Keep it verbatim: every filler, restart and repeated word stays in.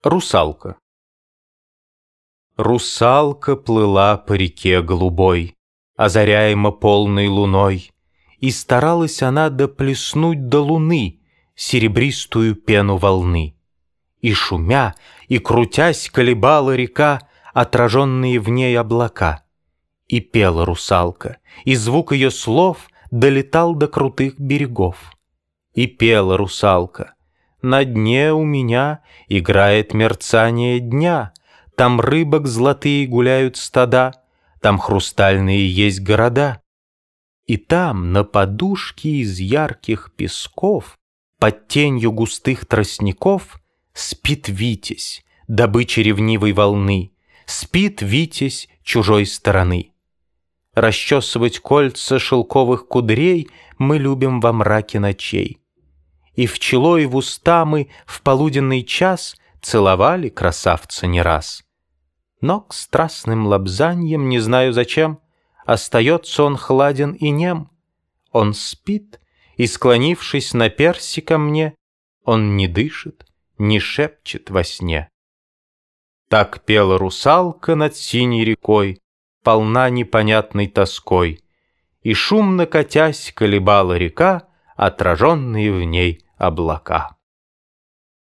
Русалка. Русалка плыла по реке голубой, озаряемо полной луной, и старалась она доплеснуть до луны серебристую пену волны. И шумя, и крутясь, колебала река отраженные в ней облака. И пела русалка, и звук ее слов долетал до крутых берегов. И пела русалка: на дне у меня играет мерцание дня, там рыбок золотые гуляют стада, там хрустальные есть города. И там, на подушке из ярких песков, под тенью густых тростников, спит Витязь, добыча ревнивой волны, спит Витязь чужой стороны. Расчесывать кольца шелковых кудрей мы любим во мраке ночей. И в чело, и в уста мы в полуденный час целовали красавца не раз. Но к страстным лобзаньям, не знаю зачем, остается он хладен и нем. Он спит, и, склонившись на перси ко мне, он не дышит, не шепчет во сне. Так пела русалка над синей рекой, полна непонятной тоской, и шумно катясь колебала река отраженные в ней облака.